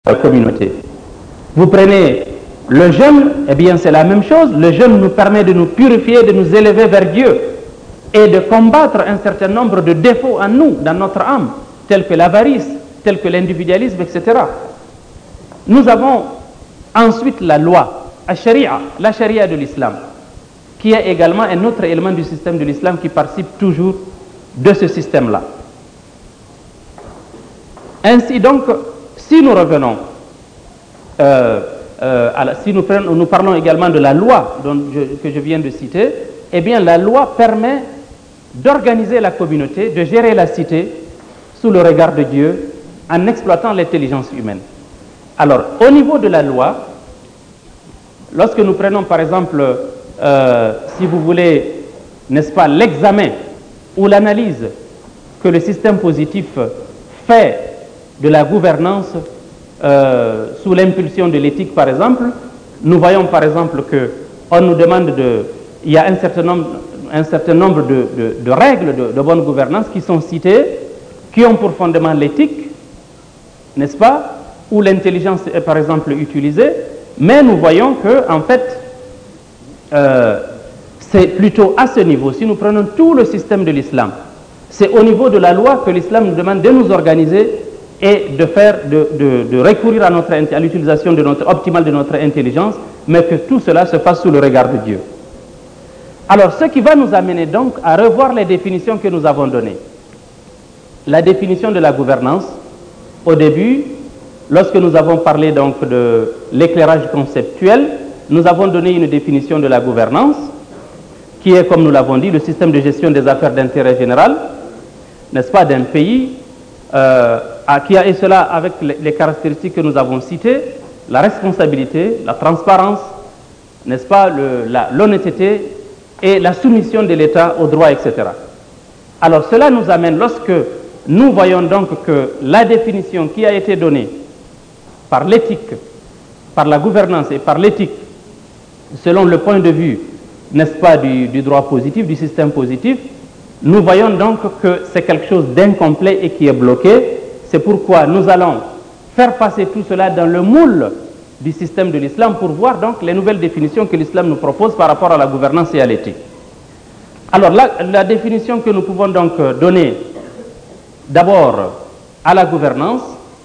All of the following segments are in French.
communauté. Vous prenez le jeûne, eh bien c'est la même chose. Le jeûne nous permet de nous purifier, de nous élever vers Dieu et de combattre un certain nombre de défauts en nous, dans notre âme, tels que l'avarice, tels que l'individualisme, etc. Nous avons ensuite la loi, la charia de l'islam, qui est également un autre élément du système de l'islam qui participe toujours de ce système-là. Ainsi donc, si nous revenons, si nous parlons également de la loi que je viens de citer, eh bien la loi permet d'organiser la communauté, de gérer la cité sous le regard de Dieu en exploitant l'intelligence humaine. Alors, au niveau de la loi, lorsque nous prenons par exemple, si vous voulez, n'est-ce pas, l'examen ou l'analyse que le système positif fait de la gouvernance sous l'impulsion de l'éthique par exemple, nous voyons par exemple qu'on nous demande il y a un certain nombre de règles de bonne gouvernance qui sont citées, qui ont pour fondement l'éthique, n'est-ce pas, où l'intelligence est par exemple utilisée, mais nous voyons que en fait c'est plutôt à ce niveau, si nous prenons tout le système de l'islam, c'est au niveau de la loi que l'islam nous demande de nous organiser et de recourir à l'utilisation optimale de notre intelligence, mais que tout cela se fasse sous le regard de Dieu. Alors, ce qui va nous amener donc à revoir les définitions que nous avons données. La définition de la gouvernance, au début, lorsque nous avons parlé donc de l'éclairage conceptuel, nous avons donné une définition de la gouvernance, qui est, comme nous l'avons dit, le système de gestion des affaires d'intérêt général, n'est-ce pas, d'un pays, qui a, et cela avec les caractéristiques que nous avons citées, la responsabilité, la transparence, n'est-ce pas, l'honnêteté et la soumission de l'État aux droits, etc. Alors cela nous amène, lorsque nous voyons donc que la définition qui a été donnée par l'éthique, par la gouvernance et par l'éthique, selon le point de vue, n'est-ce pas, du droit positif, du système positif, nous voyons donc que c'est quelque chose d'incomplet et qui est bloqué. C'est pourquoi nous allons faire passer tout cela dans le moule du système de l'islam pour voir donc les nouvelles définitions que l'islam nous propose par rapport à la gouvernance et à l'éthique. Alors la définition que nous pouvons donc donner d'abord à la gouvernance,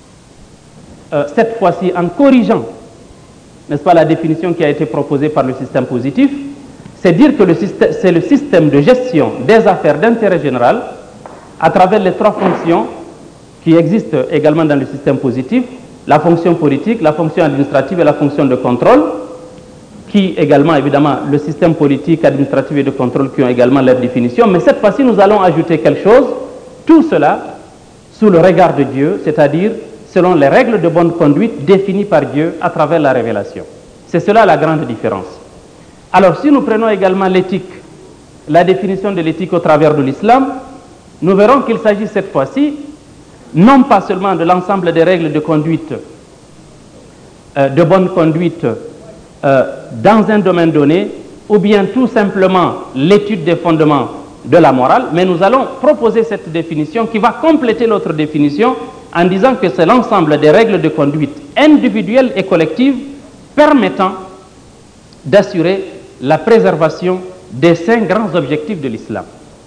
cette fois-ci en corrigeant, n'est-ce pas, la définition qui a été proposée par le système positif, c'est dire que c'est le système de gestion des affaires d'intérêt général à travers les trois fonctions qui existent également dans le système positif, la fonction politique, la fonction administrative et la fonction de contrôle, qui également, évidemment, le système politique, administratif et de contrôle qui ont également leur définition. Mais cette fois-ci, nous allons ajouter quelque chose, tout cela sous le regard de Dieu, c'est-à-dire selon les règles de bonne conduite définies par Dieu à travers la révélation. C'est cela la grande différence. Alors, si nous prenons également l'éthique, la définition de l'éthique au travers de l'islam, nous verrons qu'il s'agit cette fois-ci non pas seulement de l'ensemble des règles de conduite, de bonne conduite dans un domaine donné, ou bien tout simplement l'étude des fondements de la morale, mais nous allons proposer cette définition qui va compléter notre définition en disant que c'est l'ensemble des règles de conduite individuelles et collectives permettant d'assurer la préservation des 5 grands objectifs de l'islam.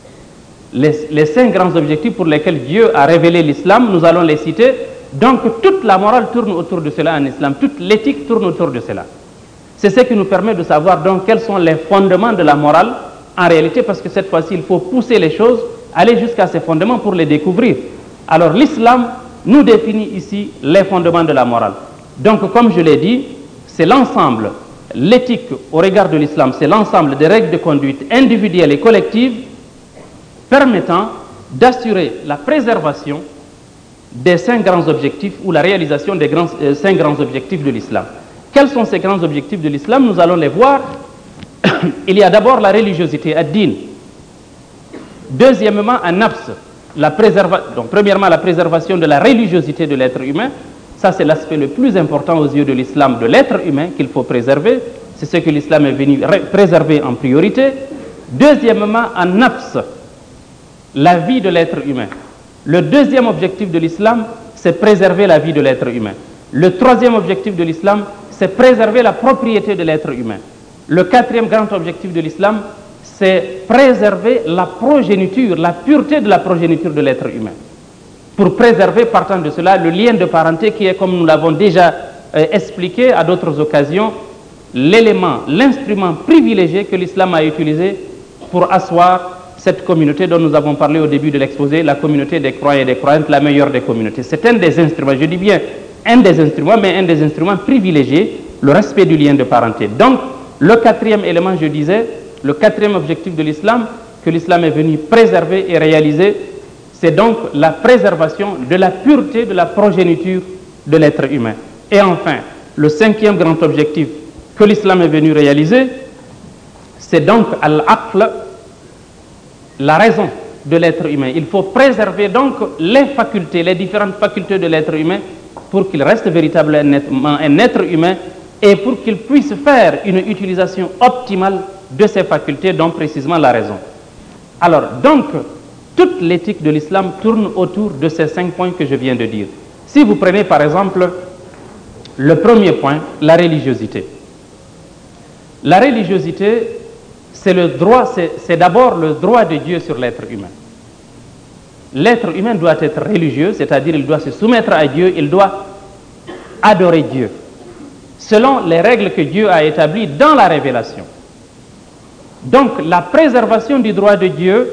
Les 5 grands objectifs pour lesquels Dieu a révélé l'islam, nous allons les citer. Donc toute la morale tourne autour de cela en islam, toute l'éthique tourne autour de cela. C'est ce qui nous permet de savoir donc quels sont les fondements de la morale en réalité, parce que cette fois-ci il faut pousser les choses, aller jusqu'à ces fondements pour les découvrir. Alors l'islam nous définit ici les fondements de la morale. Donc comme je l'ai dit, c'est l'ensemble, l'éthique au regard de l'islam, c'est l'ensemble des règles de conduite individuelles et collectives permettant d'assurer la préservation des 5 grands objectifs ou la réalisation des 5 grands objectifs de l'islam. Quels sont ces grands objectifs de l'islam? Nous allons les voir. Il y a d'abord la religiosité, ad-din. Deuxièmement, an-nafs, donc premièrement la préservation de la religiosité de l'être humain. Ça c'est l'aspect le plus important aux yeux de l'islam, de l'être humain qu'il faut préserver. C'est ce que l'islam est venu préserver en priorité. Deuxièmement, an-nafs, la vie de l'être humain. Le deuxième objectif de l'islam, c'est préserver la vie de l'être humain. Le troisième objectif de l'islam, c'est préserver la propriété de l'être humain. Le quatrième grand objectif de l'islam, c'est préserver la progéniture, la pureté de la progéniture de l'être humain. Pour préserver, partant de cela, le lien de parenté qui est, comme nous l'avons déjà expliqué à d'autres occasions, l'élément, l'instrument privilégié que l'islam a utilisé pour asseoir cette communauté dont nous avons parlé au début de l'exposé, la communauté des croyants et des croyantes, la meilleure des communautés. C'est un des instruments, je dis bien un des instruments, mais un des instruments privilégiés, le respect du lien de parenté. Donc, le quatrième élément, je disais, le quatrième objectif de l'islam, que l'islam est venu préserver et réaliser, c'est donc la préservation de la pureté de la progéniture de l'être humain. Et enfin, le cinquième grand objectif que l'islam est venu réaliser, c'est donc al-aql, la raison de l'être humain. Il faut préserver donc les facultés, les différentes facultés de l'être humain pour qu'il reste véritablement un être humain et pour qu'il puisse faire une utilisation optimale de ses facultés, dont précisément la raison. Alors, donc, toute l'éthique de l'islam tourne autour de ces 5 points que je viens de dire. Si vous prenez par exemple le premier point, la religiosité. La religiosité, c'est le droit, c'est d'abord le droit de Dieu sur l'être humain. L'être humain doit être religieux, c'est-à-dire il doit se soumettre à Dieu, il doit adorer Dieu, selon les règles que Dieu a établies dans la révélation. Donc la préservation du droit de Dieu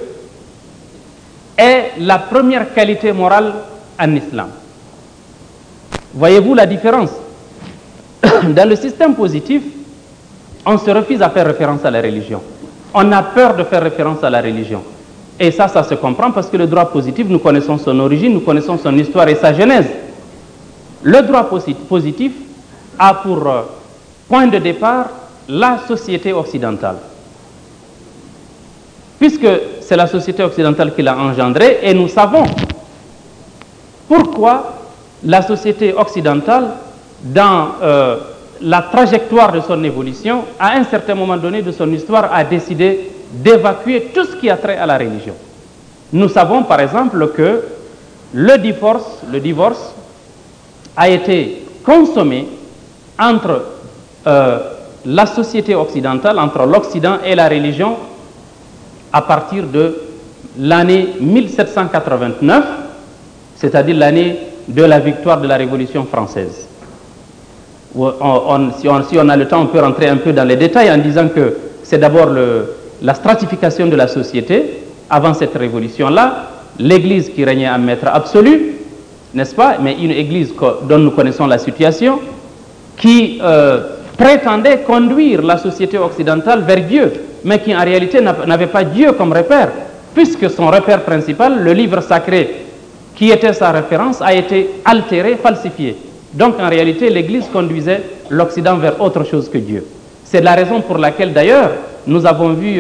est la première qualité morale en islam. Voyez-vous la différence? Dans le système positif, on se refuse à faire référence à la religion. On a peur de faire référence à la religion. Et ça se comprend parce que le droit positif, nous connaissons son origine, nous connaissons son histoire et sa genèse. Le droit positif a pour point de départ la société occidentale. Puisque c'est la société occidentale qui l'a engendré, et nous savons pourquoi la société occidentale, dans la trajectoire de son évolution, à un certain moment donné de son histoire, a décidé d'évacuer tout ce qui a trait à la religion. Nous savons par exemple que le divorce a été consommé entre la société occidentale, entre l'Occident et la religion, à partir de l'année 1789, c'est-à-dire l'année de la victoire de la Révolution française. Si on a le temps, on peut rentrer un peu dans les détails en disant que c'est d'abord la stratification de la société. Avant cette révolution-là, l'Église qui régnait en maître absolu, n'est-ce pas, mais une Église dont nous connaissons la situation, qui prétendait conduire la société occidentale vers Dieu, mais qui en réalité n'avait pas Dieu comme repère, puisque son repère principal, le livre sacré qui était sa référence, a été altéré, falsifié. Donc en réalité, l'Église conduisait l'Occident vers autre chose que Dieu. C'est la raison pour laquelle d'ailleurs, nous avons vu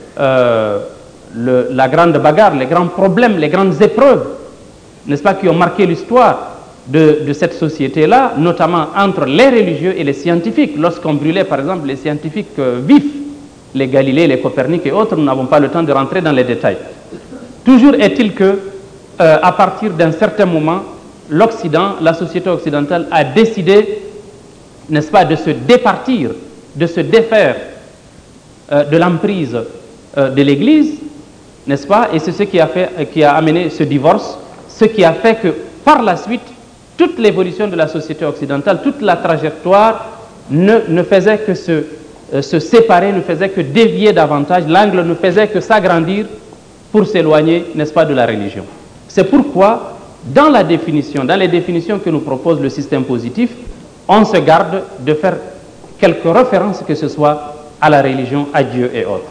la grande bagarre, les grands problèmes, les grandes épreuves, n'est-ce pas, qui ont marqué l'histoire de cette société-là, notamment entre les religieux et les scientifiques. Lorsqu'on brûlait par exemple les scientifiques vifs, les Galilée, les Copernic et autres, nous n'avons pas le temps de rentrer dans les détails. Toujours est-il que, à partir d'un certain moment, l'Occident, la société occidentale a décidé, n'est-ce pas, de se départir, de se défaire de l'emprise de l'Église, n'est-ce pas, et c'est ce qui a amené ce divorce, ce qui a fait que par la suite, toute l'évolution de la société occidentale, toute la trajectoire ne faisait que se séparer, ne faisait que dévier davantage, l'angle ne faisait que s'agrandir pour s'éloigner, n'est-ce pas, de la religion. C'est pourquoi, dans les définitions que nous propose le système positif, on se garde de faire quelques références que ce soit à la religion, à Dieu et autres.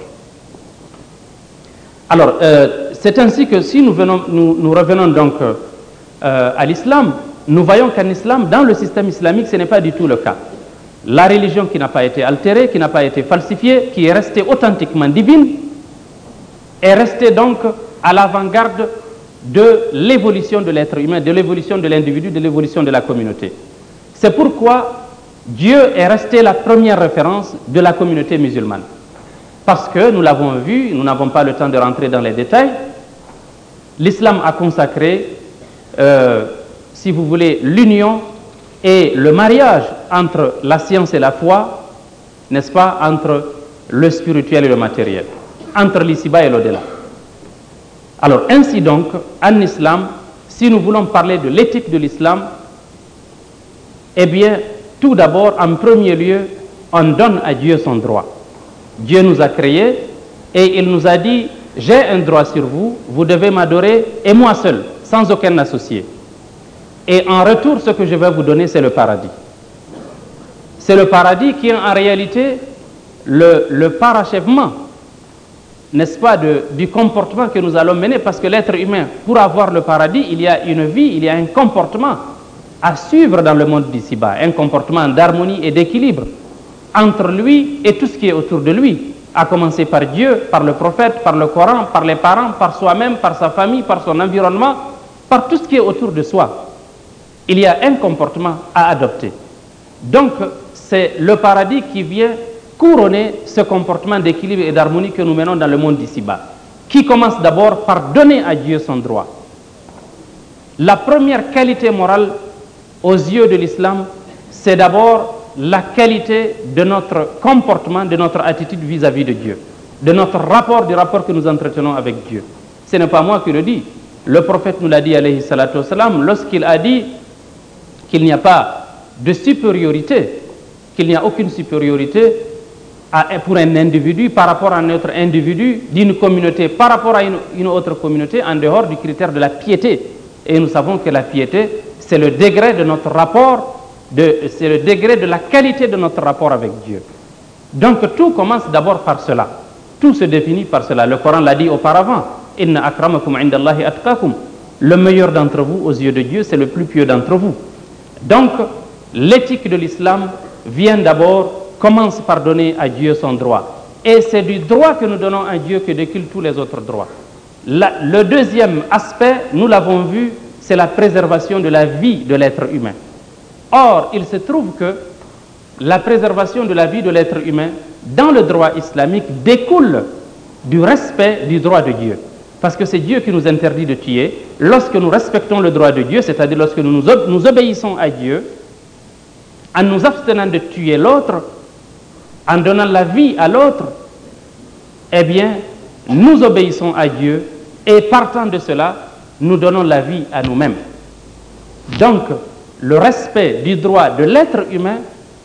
Alors, c'est ainsi que si nous revenons donc à l'islam, nous voyons qu'en islam, dans le système islamique, ce n'est pas du tout le cas. La religion qui n'a pas été altérée, qui n'a pas été falsifiée, qui est restée authentiquement divine, est restée donc à l'avant-garde de l'évolution de l'être humain, de l'évolution de l'individu, de l'évolution de la communauté. C'est pourquoi Dieu est resté la première référence de la communauté musulmane. Parce que, nous l'avons vu, nous n'avons pas le temps de rentrer dans les détails, l'islam a consacré, si vous voulez, l'union et le mariage entre la science et la foi, n'est-ce pas, entre le spirituel et le matériel, entre l'ici-bas et l'au-delà. Alors, ainsi donc, en islam, si nous voulons parler de l'éthique de l'islam, eh bien, tout d'abord, en premier lieu, on donne à Dieu son droit. Dieu nous a créés et il nous a dit, j'ai un droit sur vous, vous devez m'adorer et moi seul, sans aucun associé. Et en retour, ce que je vais vous donner, c'est le paradis. C'est le paradis qui est en réalité le parachèvement, n'est-ce pas, du comportement que nous allons mener, parce que l'être humain, pour avoir le paradis, il y a une vie, il y a un comportement à suivre dans le monde d'ici-bas, un comportement d'harmonie et d'équilibre entre lui et tout ce qui est autour de lui, à commencer par Dieu, par le prophète, par le Coran, par les parents, par soi-même, par sa famille, par son environnement, par tout ce qui est autour de soi. Il y a un comportement à adopter. Donc, c'est le paradis qui vient couronner ce comportement d'équilibre et d'harmonie que nous menons dans le monde d'ici-bas, qui commence d'abord par donner à Dieu son droit. La première qualité morale aux yeux de l'islam, c'est d'abord la qualité de notre comportement, de notre attitude vis-à-vis de Dieu, de notre rapport, du rapport que nous entretenons avec Dieu. Ce n'est pas moi qui le dis. Le prophète nous l'a dit, alayhi salatu wassalam, lorsqu'il a dit qu'il n'y a pas de supériorité, qu'il n'y a aucune supériorité pour un individu par rapport à un autre individu, d'une communauté par rapport à une autre communauté, en dehors du critère de la piété. Et nous savons que la piété, c'est le degré de notre rapport, c'est le degré de la qualité de notre rapport avec Dieu. Donc tout commence d'abord par cela. Tout se définit par cela. Le Coran l'a dit auparavant. Inna akramakum indallahi atqakum. Le meilleur d'entre vous aux yeux de Dieu, c'est le plus pieux d'entre vous. Donc l'éthique de l'islam vient d'abord, commence par donner à Dieu son droit. Et c'est du droit que nous donnons à Dieu que découlent tous les autres droits. Le deuxième aspect, nous l'avons vu, c'est la préservation de la vie de l'être humain. Or, il se trouve que la préservation de la vie de l'être humain, dans le droit islamique, découle du respect du droit de Dieu. Parce que c'est Dieu qui nous interdit de tuer. Lorsque nous respectons le droit de Dieu, c'est-à-dire lorsque nous obéissons à Dieu, en nous abstenant de tuer l'autre, en donnant la vie à l'autre, eh bien, nous obéissons à Dieu et partant de cela, nous donnons la vie à nous-mêmes. Donc, le respect du droit de l'être humain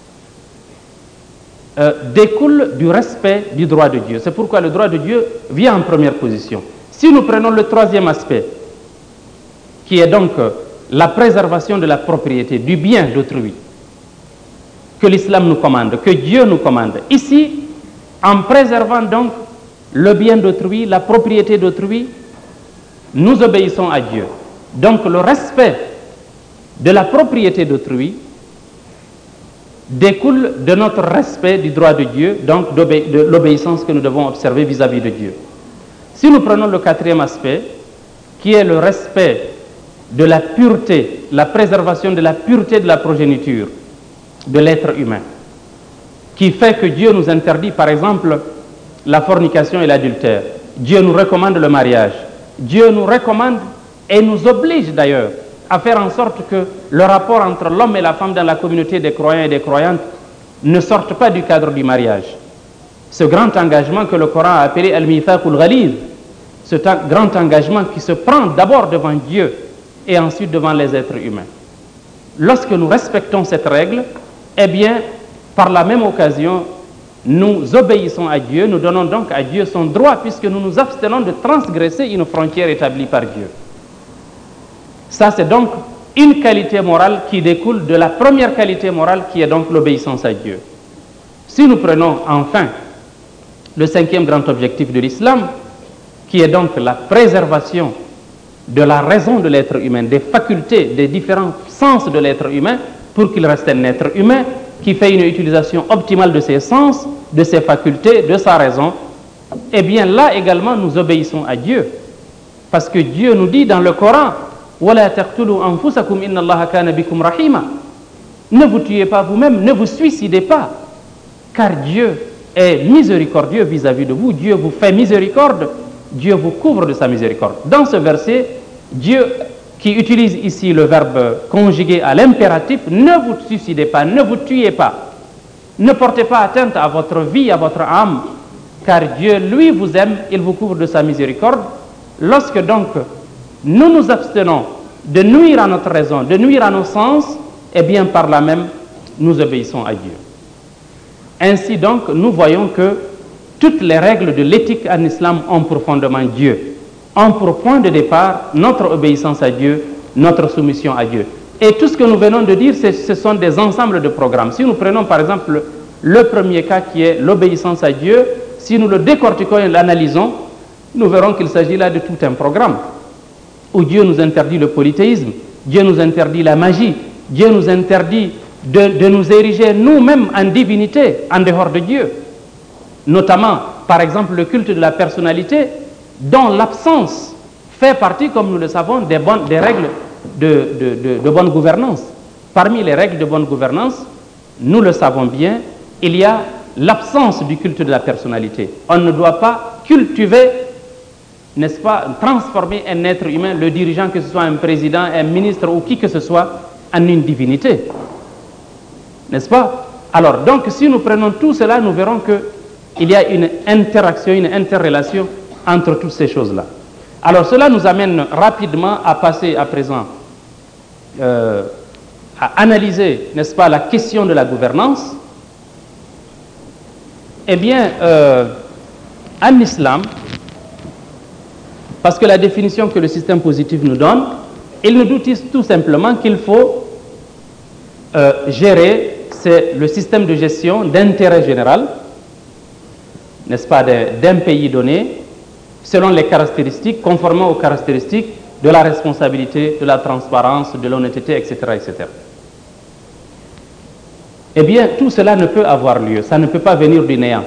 découle du respect du droit de Dieu. C'est pourquoi le droit de Dieu vient en première position. Si nous prenons le troisième aspect, qui est donc la préservation de la propriété, du bien d'autrui, que l'islam nous commande, que Dieu nous commande. Ici, en préservant donc le bien d'autrui, la propriété d'autrui, nous obéissons à Dieu. Donc le respect de la propriété d'autrui découle de notre respect du droit de Dieu, donc de l'obéissance que nous devons observer vis-à-vis de Dieu. Si nous prenons le quatrième aspect, qui est le respect de la pureté, la préservation de la pureté de la progéniture de l'être humain, qui fait que Dieu nous interdit, par exemple, la fornication et l'adultère. Dieu nous recommande le mariage. Dieu nous recommande et nous oblige d'ailleurs à faire en sorte que le rapport entre l'homme et la femme dans la communauté des croyants et des croyantes ne sorte pas du cadre du mariage. Ce grand engagement que le Coran a appelé Al-Mithaqul Ghaliz, ce grand engagement qui se prend d'abord devant Dieu et ensuite devant les êtres humains. Lorsque nous respectons cette règle, eh bien, par la même occasion, nous obéissons à Dieu, nous donnons donc à Dieu son droit puisque nous nous abstenons de transgresser une frontière établie par Dieu. Ça, c'est donc une qualité morale qui découle de la première qualité morale qui est donc l'obéissance à Dieu. Si nous prenons enfin le cinquième grand objectif de l'islam, qui est donc la préservation de la raison de l'être humain, des facultés, des différents sens de l'être humain, pour qu'il reste un être humain qui fait une utilisation optimale de ses sens, de ses facultés, de sa raison, eh bien là également nous obéissons à Dieu. Parce que Dieu nous dit dans le Coran, وَلَا تَقْتُلُوا أَنفُسَكُمْ إِنَّ اللَّهَ كَانَ بِكُمْ رَحِيمًا. Ne vous tuez pas vous-même, ne vous suicidez pas, car Dieu est miséricordieux vis-à-vis de vous. Dieu vous fait miséricorde, Dieu vous couvre de sa miséricorde. Dans ce verset, Dieu qui utilise ici le verbe conjugué à l'impératif, ne vous suicidez pas, ne vous tuez pas. Ne portez pas atteinte à votre vie, à votre âme, car Dieu, lui, vous aime, il vous couvre de sa miséricorde. Lorsque donc nous nous abstenons de nuire à notre raison, de nuire à nos sens, eh bien par là même, nous obéissons à Dieu. Ainsi donc, nous voyons que toutes les règles de l'éthique en islam ont pour fondement Dieu, ont pour point de départ notre obéissance à Dieu, notre soumission à Dieu. Et tout ce que nous venons de dire, ce sont des ensembles de programmes. Si nous prenons par exemple le premier cas qui est l'obéissance à Dieu, si nous le décortiquons et l'analysons, nous verrons qu'il s'agit là de tout un programme où Dieu nous interdit le polythéisme, Dieu nous interdit la magie, Dieu nous interdit de nous ériger nous-mêmes en divinité en dehors de Dieu. Notamment, par exemple, le culte de la personnalité, dont l'absence fait partie, comme nous le savons, des règles de bonne gouvernance. Parmi les règles de bonne gouvernance, nous le savons bien, il y a l'absence du culte de la personnalité. On ne doit pas cultiver, n'est-ce pas, transformer un être humain, le dirigeant, que ce soit un président, un ministre ou qui que ce soit, en une divinité. N'est-ce pas? Alors, donc, si nous prenons tout cela, nous verrons qu'il y a une interaction, une interrelation entre toutes ces choses-là. Alors, cela nous amène rapidement à passer à présent à analyser, n'est-ce pas, la question de la gouvernance. Eh bien, en islam, parce que la définition que le système positif nous donne, il nous dit tout simplement qu'il faut gérer le système de gestion d'intérêt général, n'est-ce pas, d'un pays donné, selon les caractéristiques, conformément aux caractéristiques de la responsabilité, de la transparence, de l'honnêteté, etc., etc. Eh bien, tout cela ne peut avoir lieu, ça ne peut pas venir du néant.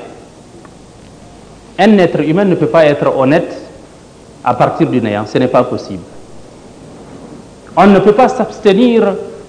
Un être humain ne peut pas être honnête à partir du néant, ce n'est pas possible. On ne peut pas s'abstenir,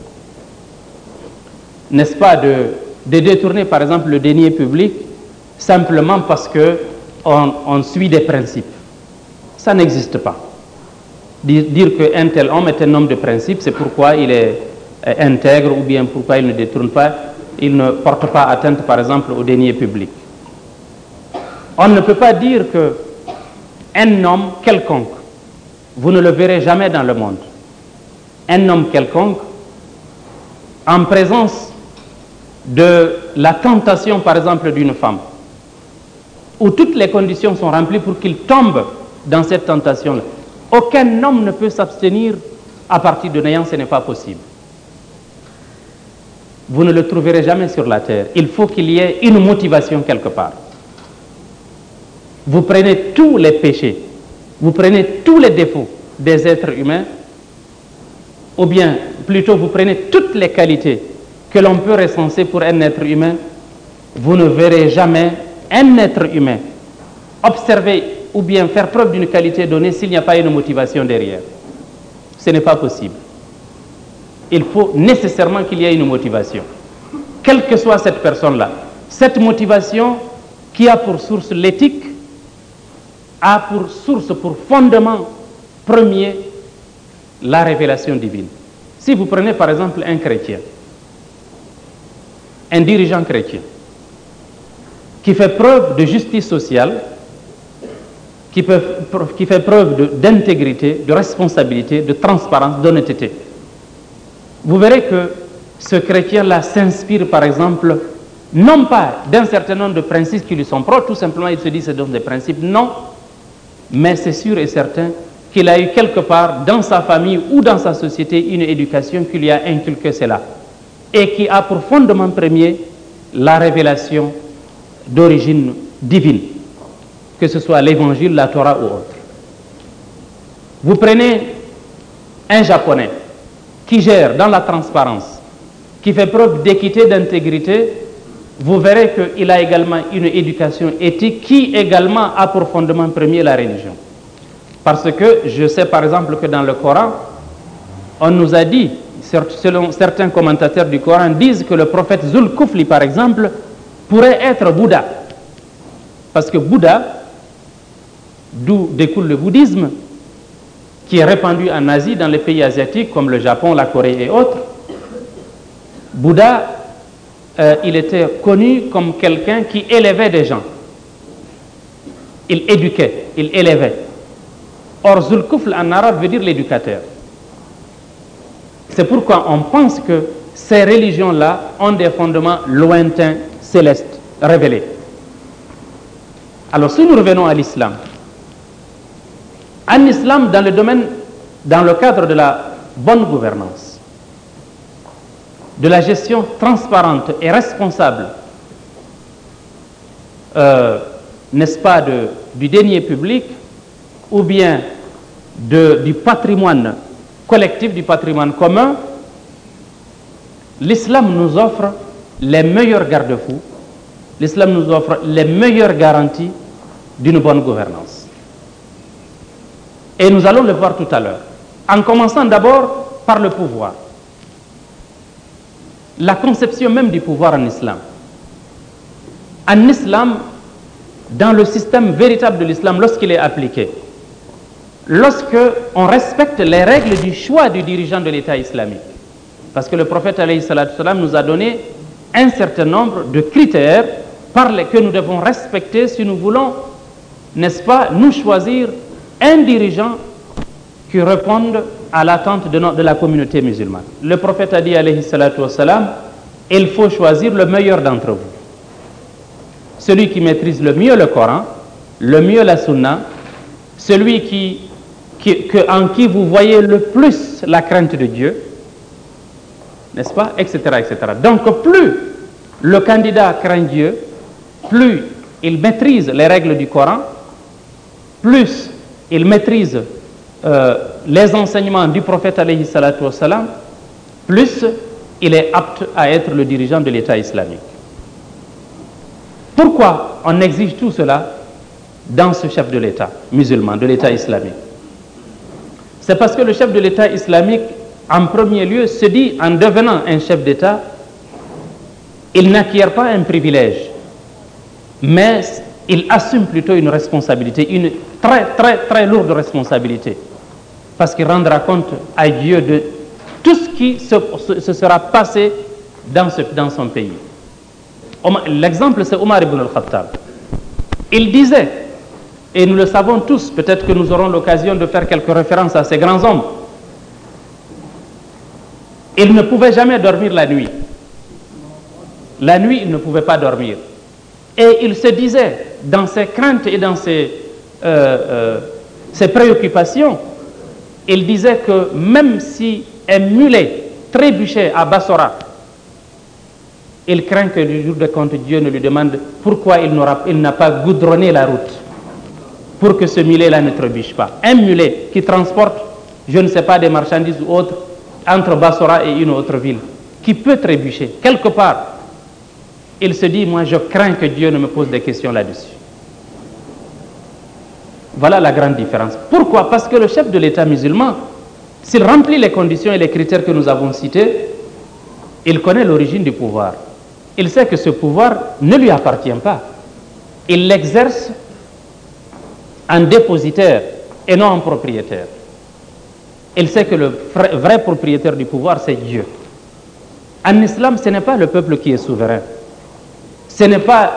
n'est-ce pas, de détourner par exemple le denier public simplement parce qu'on suit des principes. Ça n'existe pas. Dire qu'un tel homme est un homme de principe, c'est pourquoi il est intègre ou bien pourquoi il ne détourne pas, il ne porte pas atteinte par exemple au denier public. On ne peut pas dire qu'un homme quelconque, vous ne le verrez jamais dans le monde, un homme quelconque, en présence de la tentation par exemple d'une femme, où toutes les conditions sont remplies pour qu'il tombe dans cette tentation-là, aucun homme ne peut s'abstenir à partir de néant, ce n'est pas possible. Vous ne le trouverez jamais sur la terre. Il faut qu'il y ait une motivation quelque part. Vous prenez tous les péchés, vous prenez tous les défauts des êtres humains, ou bien plutôt vous prenez toutes les qualités que l'on peut recenser pour un être humain, vous ne verrez jamais un être humain observer ou bien faire preuve d'une qualité donnée s'il n'y a pas une motivation derrière. Ce n'est pas possible. Il faut nécessairement qu'il y ait une motivation. Quelle que soit cette personne-là, cette motivation qui a pour source l'éthique, a pour source, pour fondement premier, la révélation divine. Si vous prenez par exemple un chrétien, un dirigeant chrétien, qui fait preuve de justice sociale, qui fait preuve d'intégrité, de responsabilité, de transparence, d'honnêteté, vous verrez que ce chrétien-là s'inspire par exemple, non pas d'un certain nombre de principes qui lui sont propres, tout simplement il se dit c'est donc des principes, non, mais c'est sûr et certain qu'il a eu quelque part dans sa famille ou dans sa société une éducation qui lui a inculqué cela et qui a pour fondement premier la révélation d'origine divine, que ce soit l'évangile, la Torah ou autre. Vous prenez un japonais qui gère dans la transparence, qui fait preuve d'équité, d'intégrité, vous verrez qu'il a également une éducation éthique qui également a pour fondement premier la religion. Parce que je sais par exemple que dans le Coran, on nous a dit, selon certains commentateurs du Coran, disent que le prophète Zulkufli par exemple, pourrait être Bouddha. Parce que Bouddha, d'où découle le bouddhisme, qui est répandu en Asie, dans les pays asiatiques comme le Japon, la Corée et autres, Bouddha, il était connu comme quelqu'un qui élevait des gens. Il éduquait, il élevait. Or, Zulkufl en arabe veut dire l'éducateur. C'est pourquoi on pense que ces religions-là ont des fondements lointains, célestes, révélés. Alors, si nous revenons à l'islam, en islam, dans le cadre de la bonne gouvernance, de la gestion transparente et responsable, n'est-ce pas, du denier public, ou bien du patrimoine collectif, du patrimoine commun, l'islam nous offre les meilleurs garde-fous, l'islam nous offre les meilleures garanties d'une bonne gouvernance. Et nous allons le voir tout à l'heure, en commençant d'abord par le pouvoir. La conception même du pouvoir en islam. En islam, dans le système véritable de l'islam, lorsqu'il est appliqué, lorsque on respecte les règles du choix du dirigeant de l'État islamique, parce que le prophète alayhi salatu salam nous a donné un certain nombre de critères que nous devons respecter si nous voulons, n'est-ce pas, nous choisir un dirigeant qui réponde à l'attente de la communauté musulmane. Le prophète a dit alayhi salatu salam, il faut choisir le meilleur d'entre vous. Celui qui maîtrise le mieux le Coran, le mieux la Sunna, celui en qui vous voyez le plus la crainte de Dieu, n'est-ce pas, etc., etc. Donc, plus le candidat craint Dieu, plus il maîtrise les règles du Coran, plus il maîtrise les enseignements du prophète alayhi salatu wassalam, plus il est apte à être le dirigeant de l'État islamique. Pourquoi on exige tout cela dans ce chef de l'État musulman, de l'État islamique? C'est parce que le chef de l'État islamique, en premier lieu, se dit, en devenant un chef d'État, il n'acquiert pas un privilège, mais il assume plutôt une responsabilité, une très, très, très lourde responsabilité, parce qu'il rendra compte à Dieu de tout ce qui se sera passé dans son pays. L'exemple, c'est Omar ibn al-Khattab. Il disait, et nous le savons tous, peut-être que nous aurons l'occasion de faire quelques références à ces grands hommes, il ne pouvait jamais dormir la nuit. La nuit, il ne pouvait pas dormir. Et il se disait, dans ses craintes et dans ses préoccupations, il disait que même si un mulet trébuchait à Bassora, il craint que le jour de compte, Dieu ne lui demande pourquoi il n'a pas goudronné la route pour que ce mulet-là ne trébuche pas. Un mulet qui transporte, je ne sais pas, des marchandises ou autres, entre Bassora et une autre ville, qui peut trébucher quelque part, il se dit, moi je crains que Dieu ne me pose des questions là-dessus. Voilà la grande différence. Pourquoi? Parce que le chef de l'État musulman, s'il remplit les conditions et les critères que nous avons cités, il connaît l'origine du pouvoir. Il sait que ce pouvoir ne lui appartient pas. Il l'exerce en dépositaire et non en propriétaire. Il sait que le vrai propriétaire du pouvoir, c'est Dieu. En islam, ce n'est pas le peuple qui est souverain. Ce n'est pas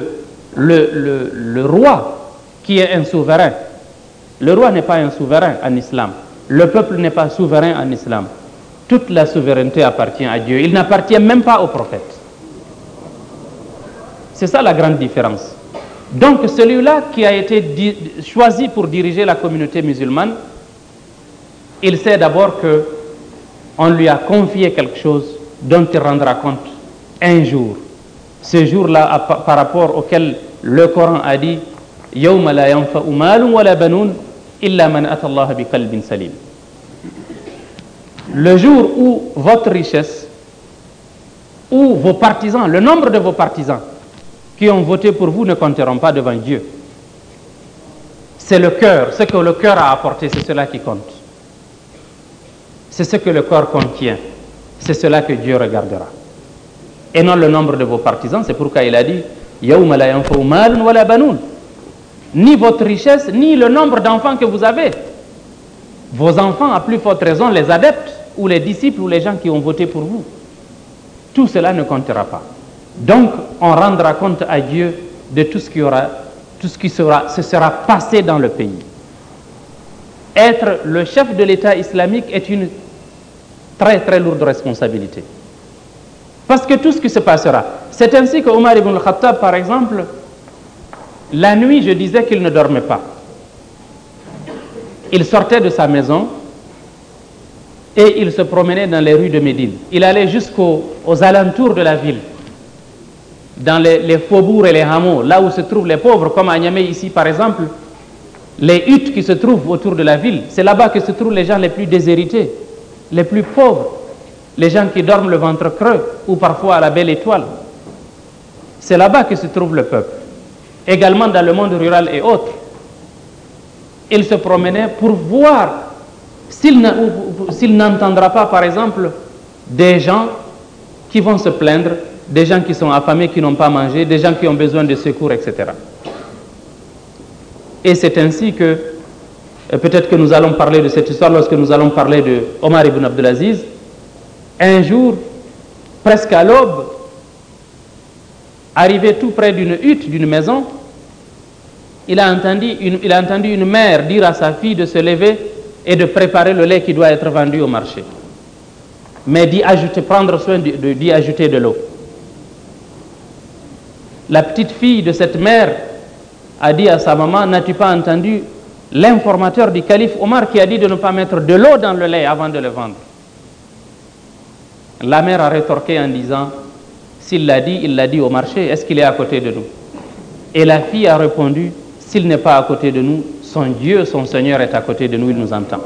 le roi qui est un souverain. Le roi n'est pas un souverain en islam. Le peuple n'est pas souverain en islam. Toute la souveraineté appartient à Dieu. Il n'appartient même pas au prophète. C'est ça la grande différence. Donc celui-là qui a été choisi pour diriger la communauté musulmane, il sait d'abord qu'on lui a confié quelque chose dont il rendra compte un jour. Ce jour-là, par rapport auquel le Coran a dit « Yawma la yanfa'u malun wa la banoun illa man ata Allah bi qalbin salim » Le jour où votre richesse, où vos partisans, le nombre de vos partisans qui ont voté pour vous ne compteront pas devant Dieu. C'est le cœur, ce que le cœur a apporté, c'est cela qui compte. C'est ce que le corps contient, c'est cela que Dieu regardera. Et non le nombre de vos partisans, c'est pourquoi il a dit Yawma la yanfa'u malun wa la banoun. Ni votre richesse, ni le nombre d'enfants que vous avez. vos enfants, à plus forte raison, les adeptes ou les disciples ou les gens qui ont voté pour vous. Tout cela ne comptera pas. Donc, on rendra compte à Dieu de tout ce qui se sera passé dans le pays. Être le chef de l'État islamique est une très très lourde responsabilité. Parce que tout ce qui se passera, c'est ainsi que Omar ibn al-Khattab, par exemple, la nuit, je disais qu'il ne dormait pas. Il sortait de sa maison et il se promenait dans les rues de Médine. Il allait jusqu'aux alentours de la ville, dans les faubourgs et les hameaux, là où se trouvent les pauvres, comme à Niamey ici par exemple, les huttes qui se trouvent autour de la ville. C'est là-bas que se trouvent les gens les plus déshérités, les plus pauvres, les gens qui dorment le ventre creux ou parfois à la belle étoile. C'est là-bas que se trouve le peuple. Également dans le monde rural et autres. Il se promenait pour voir s'il n'entendra pas, par exemple, des gens qui vont se plaindre, des gens qui sont affamés, qui n'ont pas mangé, des gens qui ont besoin de secours, etc. Et c'est ainsi que, peut-être que nous allons parler de cette histoire lorsque nous allons parler de Omar ibn Abdelaziz. Un jour, presque à l'aube, arrivé tout près d'une hutte, d'une maison, il a entendu une mère dire à sa fille de se lever et de préparer le lait qui doit être vendu au marché. Mais prendre soin d'y ajouter de l'eau. La petite fille de cette mère a dit à sa maman, n'as-tu pas entendu l'informateur du calife Omar qui a dit de ne pas mettre de l'eau dans le lait avant de le vendre? La mère a rétorqué en disant, s'il l'a dit, il l'a dit au marché, est-ce qu'il est à côté de nous? Et la fille a répondu, s'il n'est pas à côté de nous, son Dieu, son Seigneur est à côté de nous, il nous entend.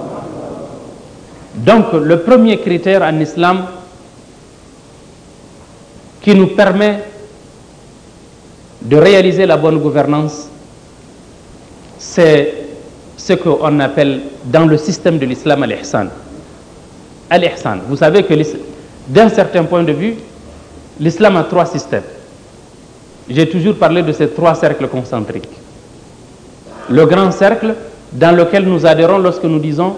Donc le premier critère en islam qui nous permet de réaliser la bonne gouvernance, c'est ce qu'on appelle dans le système de l'islam al-ihsan. Al-ihsan, vous savez que d'un certain point de vue, l'islam a trois systèmes. J'ai toujours parlé de ces trois cercles concentriques. Le grand cercle dans lequel nous adhérons lorsque nous disons,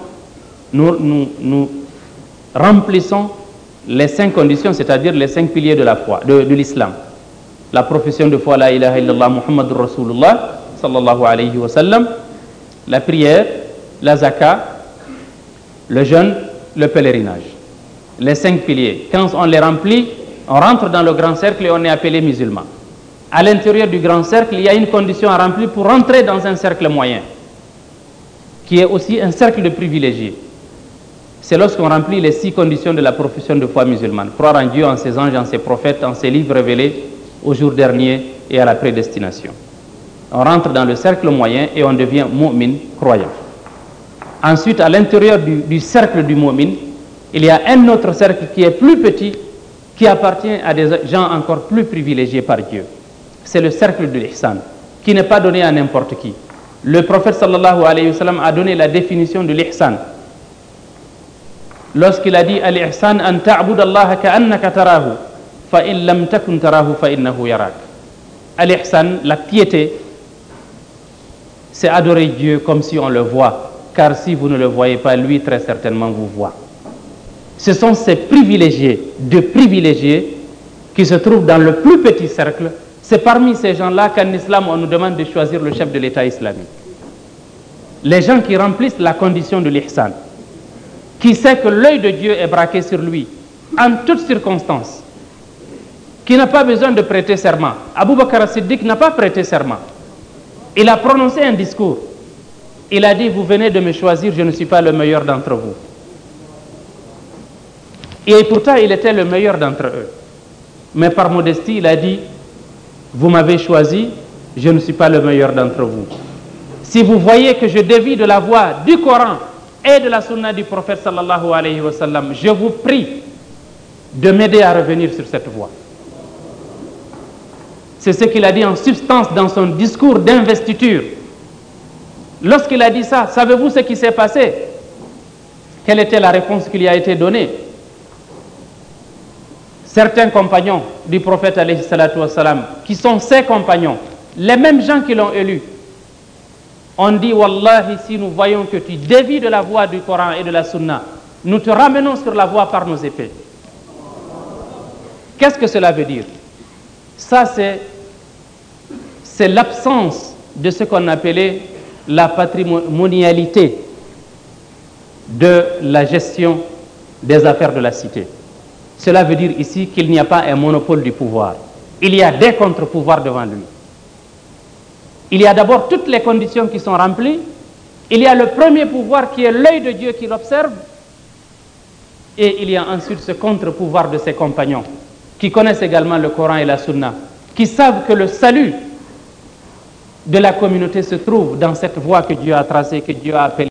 nous remplissons les 5 conditions, c'est-à-dire les 5 piliers de la foi, de l'islam. La profession de foi, la ilaha illallah Muhammadur Rasulullah, sallallahu alayhi wa sallam, la prière, la zakat, le jeûne, le pèlerinage. Les 5 piliers. Quand on les remplit, on rentre dans le grand cercle et on est appelé musulman. À l'intérieur du grand cercle, il y a une condition à remplir pour rentrer dans un cercle moyen, qui est aussi un cercle de privilégiés. C'est lorsqu'on remplit les 6 conditions de la profession de foi musulmane. Croire en Dieu, en ses anges, en ses prophètes, en ses livres révélés au jour dernier et à la prédestination. On rentre dans le cercle moyen et on devient mu'min, croyant. Ensuite, à l'intérieur du cercle du mu'min, il y a un autre cercle qui est plus petit, qui appartient à des gens encore plus privilégiés par Dieu. C'est le cercle de l'ihsan, qui n'est pas donné à n'importe qui. Le prophète sallallahu alayhi wa sallam a donné la définition de l'ihsan. Lorsqu'il a dit al-ihsan an ta'bud Allah ka'annaka tarahu fa in lam takun tarahu fa innahu yarak. Al-ihsan, la piété, c'est adorer Dieu comme si on le voit, car si vous ne le voyez pas, lui très certainement vous voit. Ce sont ces privilégiés, de privilégiés, qui se trouvent dans le plus petit cercle. C'est parmi ces gens-là qu'en islam, on nous demande de choisir le chef de l'État islamique. Les gens qui remplissent la condition de l'ihsan, qui sait que l'œil de Dieu est braqué sur lui, en toutes circonstances, qui n'a pas besoin de prêter serment. Abu Bakr as-Siddiq n'a pas prêté serment. Il a prononcé un discours. Il a dit, vous venez de me choisir, je ne suis pas le meilleur d'entre vous. Et pourtant, il était le meilleur d'entre eux. Mais par modestie, il a dit, vous m'avez choisi, je ne suis pas le meilleur d'entre vous. Si vous voyez que je dévie de la voie du Coran et de la sunna du prophète sallallahu alayhi wa sallam, je vous prie de m'aider à revenir sur cette voie. C'est ce qu'il a dit en substance dans son discours d'investiture. Lorsqu'il a dit ça, savez-vous ce qui s'est passé? Quelle était la réponse qui lui a été donnée? Certains compagnons du prophète alayhi salatu wassalam, qui sont ses compagnons, les mêmes gens qui l'ont élu, On dit, Wallahi, si nous voyons que tu dévies de la voie du Coran et de la Sunna, nous te ramenons sur la voie par nos épées. Qu'est-ce que cela veut dire? Ça, c'est l'absence de ce qu'on appelait la patrimonialité de la gestion des affaires de la cité. Cela veut dire ici qu'il n'y a pas un monopole du pouvoir. Il y a des contre-pouvoirs devant lui. Il y a d'abord toutes les conditions qui sont remplies. Il y a le premier pouvoir qui est l'œil de Dieu qui l'observe. Et il y a ensuite ce contre-pouvoir de ses compagnons qui connaissent également le Coran et la Sunna, qui savent que le salut de la communauté se trouve dans cette voie que Dieu a tracée, que Dieu a appelée